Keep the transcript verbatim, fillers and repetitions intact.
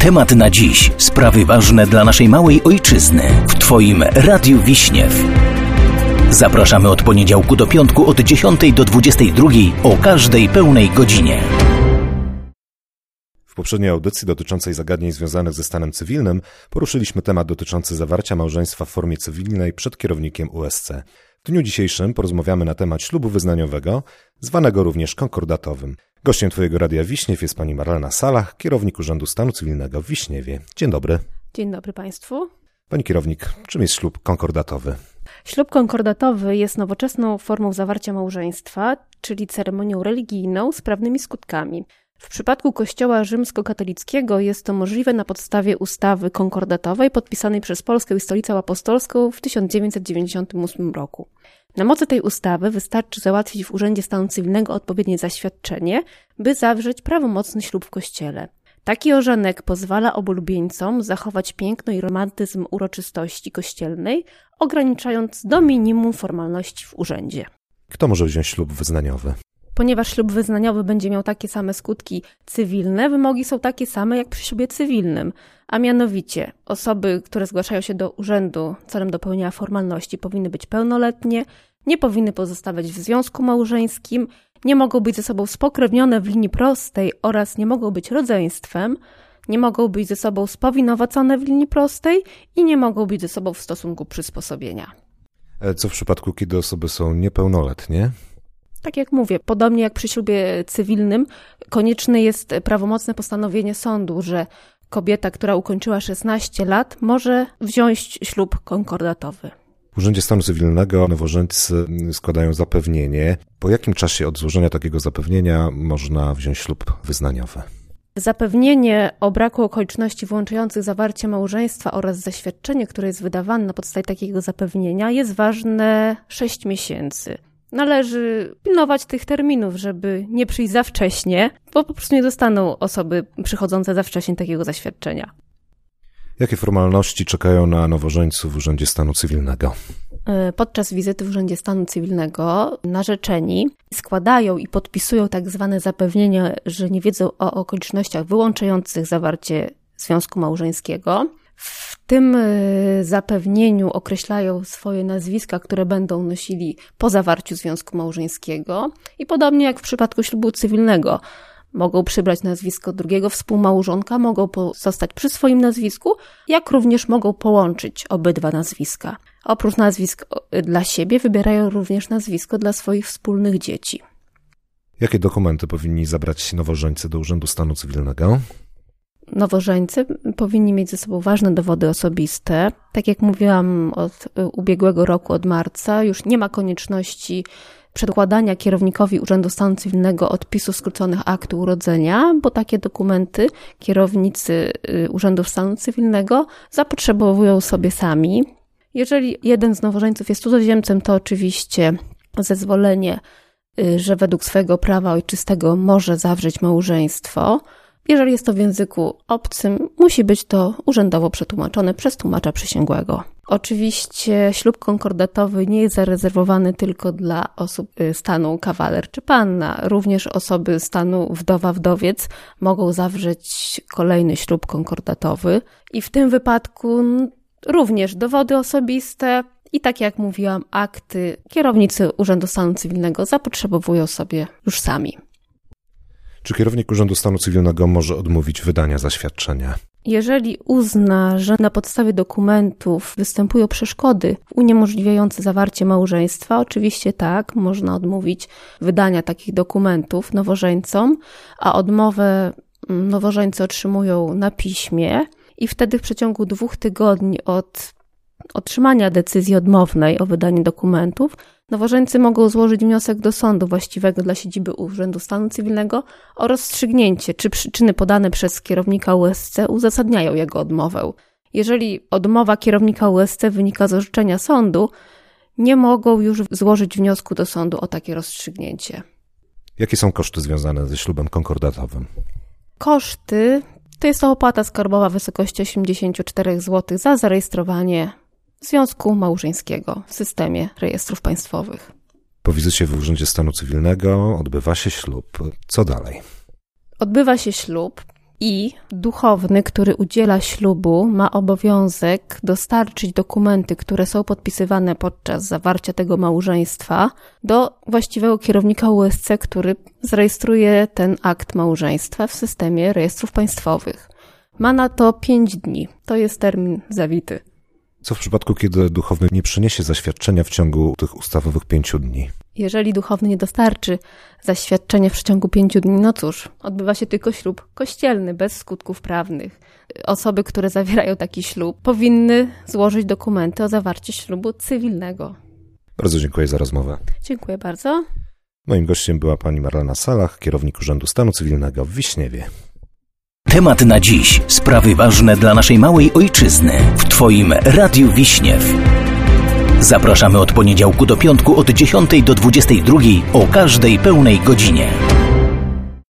Temat na dziś. Sprawy ważne dla naszej małej ojczyzny. W Twoim Radiu Wiśniew. Zapraszamy od poniedziałku do piątku od dziesiątej do dwudziestej drugiej o każdej pełnej godzinie. W poprzedniej audycji dotyczącej zagadnień związanych ze stanem cywilnym poruszyliśmy temat dotyczący zawarcia małżeństwa w formie cywilnej przed kierownikiem U S C. W dniu dzisiejszym porozmawiamy na temat ślubu wyznaniowego, zwanego również konkordatowym. Gościem Twojego Radia Wiśniew jest pani Marlena Salach, kierownik Urzędu Stanu Cywilnego w Wiśniewie. Dzień dobry. Dzień dobry Państwu. Pani kierownik, czym jest ślub konkordatowy? Ślub konkordatowy jest nowoczesną formą zawarcia małżeństwa, czyli ceremonią religijną z prawnymi skutkami. W przypadku Kościoła rzymskokatolickiego jest to możliwe na podstawie ustawy konkordatowej podpisanej przez Polskę i Stolicę Apostolską w tysiąc dziewięćset dziewięćdziesiątym ósmym roku. Na mocy tej ustawy wystarczy załatwić w Urzędzie Stanu Cywilnego odpowiednie zaświadczenie, by zawrzeć prawomocny ślub w Kościele. Taki ożenek pozwala oblubieńcom zachować piękno i romantyzm uroczystości kościelnej, ograniczając do minimum formalności w urzędzie. Kto może wziąć ślub wyznaniowy? Ponieważ ślub wyznaniowy będzie miał takie same skutki cywilne, wymogi są takie same jak przy ślubie cywilnym, a mianowicie osoby, które zgłaszają się do urzędu celem dopełnienia formalności, powinny być pełnoletnie, nie powinny pozostawać w związku małżeńskim, nie mogą być ze sobą spokrewnione w linii prostej oraz nie mogą być rodzeństwem, nie mogą być ze sobą spowinowacone w linii prostej i nie mogą być ze sobą w stosunku przysposobienia. Co w przypadku, kiedy osoby są niepełnoletnie? Tak jak mówię, podobnie jak przy ślubie cywilnym, konieczne jest prawomocne postanowienie sądu, że kobieta, która ukończyła szesnaście lat, może wziąć ślub konkordatowy. W Urzędzie Stanu Cywilnego nowożeńcy składają zapewnienie. Po jakim czasie od złożenia takiego zapewnienia można wziąć ślub wyznaniowy? Zapewnienie o braku okoliczności wyłączających zawarcie małżeństwa oraz zaświadczenie, które jest wydawane na podstawie takiego zapewnienia, jest ważne sześć miesięcy. Należy pilnować tych terminów, żeby nie przyjść za wcześnie, bo po prostu nie dostaną osoby przychodzące za wcześnie takiego zaświadczenia. Jakie formalności czekają na nowożeńców w Urzędzie Stanu Cywilnego? Podczas wizyty w Urzędzie Stanu Cywilnego narzeczeni składają i podpisują tak zwane zapewnienie, że nie wiedzą o okolicznościach wyłączających zawarcie związku małżeńskiego. W tym zapewnieniu określają swoje nazwiska, które będą nosili po zawarciu związku małżeńskiego i podobnie jak w przypadku ślubu cywilnego mogą przybrać nazwisko drugiego współmałżonka, mogą pozostać przy swoim nazwisku, jak również mogą połączyć obydwa nazwiska. Oprócz nazwisk dla siebie wybierają również nazwisko dla swoich wspólnych dzieci. Jakie dokumenty powinni zabrać nowożeńcy do Urzędu Stanu Cywilnego? Nowożeńcy powinni mieć ze sobą ważne dowody osobiste. Tak jak mówiłam, od ubiegłego roku, od marca, już nie ma konieczności przedkładania kierownikowi Urzędu Stanu Cywilnego odpisów skróconych aktu urodzenia, bo takie dokumenty kierownicy Urzędów Stanu Cywilnego zapotrzebowują sobie sami. Jeżeli jeden z nowożeńców jest cudzoziemcem, to oczywiście zezwolenie, że według swojego prawa ojczystego może zawrzeć małżeństwo. Jeżeli jest to w języku obcym, musi być to urzędowo przetłumaczone przez tłumacza przysięgłego. Oczywiście ślub konkordatowy nie jest zarezerwowany tylko dla osób stanu kawaler czy panna. Również osoby stanu wdowa, wdowiec mogą zawrzeć kolejny ślub konkordatowy i w tym wypadku również dowody osobiste i tak jak mówiłam, akty kierownicy Urzędu Stanu Cywilnego zapotrzebowują sobie już sami. Czy kierownik Urzędu Stanu Cywilnego może odmówić wydania zaświadczenia? Jeżeli uzna, że na podstawie dokumentów występują przeszkody uniemożliwiające zawarcie małżeństwa, oczywiście tak, można odmówić wydania takich dokumentów nowożeńcom, a odmowę nowożeńcy otrzymują na piśmie i wtedy w przeciągu dwóch tygodni od otrzymania decyzji odmownej o wydanie dokumentów nowożeńcy mogą złożyć wniosek do sądu właściwego dla siedziby Urzędu Stanu Cywilnego o rozstrzygnięcie, czy przyczyny podane przez kierownika U S C uzasadniają jego odmowę. Jeżeli odmowa kierownika U S C wynika z orzeczenia sądu, nie mogą już złożyć wniosku do sądu o takie rozstrzygnięcie. Jakie są koszty związane ze ślubem konkordatowym? Koszty to jest to opłata skarbowa w wysokości osiemdziesiąt cztery złote za zarejestrowanie związku małżeńskiego w systemie rejestrów państwowych. Po wizycie w Urzędzie Stanu Cywilnego odbywa się ślub. Co dalej? Odbywa się ślub. I duchowny, który udziela ślubu, ma obowiązek dostarczyć dokumenty, które są podpisywane podczas zawarcia tego małżeństwa, do właściwego kierownika U S C, który zarejestruje ten akt małżeństwa w systemie rejestrów państwowych. Ma na to pięć dni. To jest termin zawity. Co w przypadku, kiedy duchowny nie przyniesie zaświadczenia w ciągu tych ustawowych pięciu dni? Jeżeli duchowny nie dostarczy zaświadczenia w przeciągu pięciu dni, no cóż, odbywa się tylko ślub kościelny, bez skutków prawnych. Osoby, które zawierają taki ślub, powinny złożyć dokumenty o zawarcie ślubu cywilnego. Bardzo dziękuję za rozmowę. Dziękuję bardzo. Moim gościem była pani Marlena Salach, kierownik Urzędu Stanu Cywilnego w Wiśniewie. Temat na dziś. Sprawy ważne dla naszej małej ojczyzny. W Twoim Radiu Wiśniew. Zapraszamy od poniedziałku do piątku od dziesiątej do dwudziestej drugiej o każdej pełnej godzinie.